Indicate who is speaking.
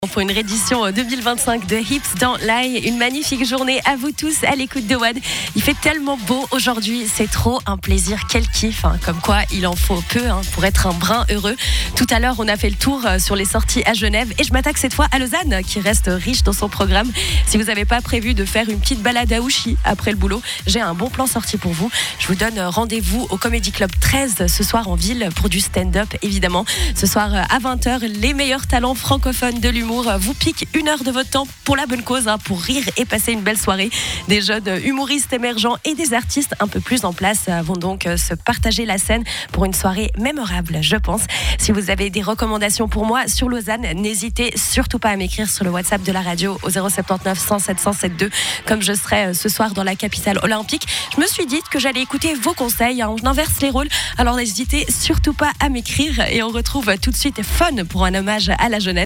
Speaker 1: Pour une réédition 2025 de Hips Don't Lie, une magnifique journée à vous tous à l'écoute de One. Il fait tellement beau aujourd'hui, c'est trop un plaisir, quel kiff, comme quoi il en faut peu pour être un brin heureux. Tout à l'heure, on a fait le tour sur les sorties à Genève et je m'attaque cette fois à Lausanne qui reste riche dans son programme. Si vous n'avez pas prévu de faire une petite balade à Ouchy après le boulot, j'ai un bon plan sorti pour vous. Je vous donne rendez-vous au Comedy Club 13 ce soir en ville pour du stand-up évidemment. Ce soir à 20h, les meilleurs talents francophones de l'humour vous piquent 1 heure de votre temps pour la bonne cause, pour rire et passer une belle soirée. Des jeunes humoristes émergents et des artistes un peu plus en place vont donc se partager la scène pour une soirée mémorable, je pense. Si vous avez des recommandations pour moi sur Lausanne, n'hésitez surtout pas à m'écrire sur le WhatsApp de la radio au 079 107 107 comme je serai ce soir dans la capitale olympique. Je me suis dit que j'allais écouter vos conseils, on inverse les rôles, alors n'hésitez surtout pas à m'écrire et on retrouve tout de suite Fun pour un hommage à la jeunesse.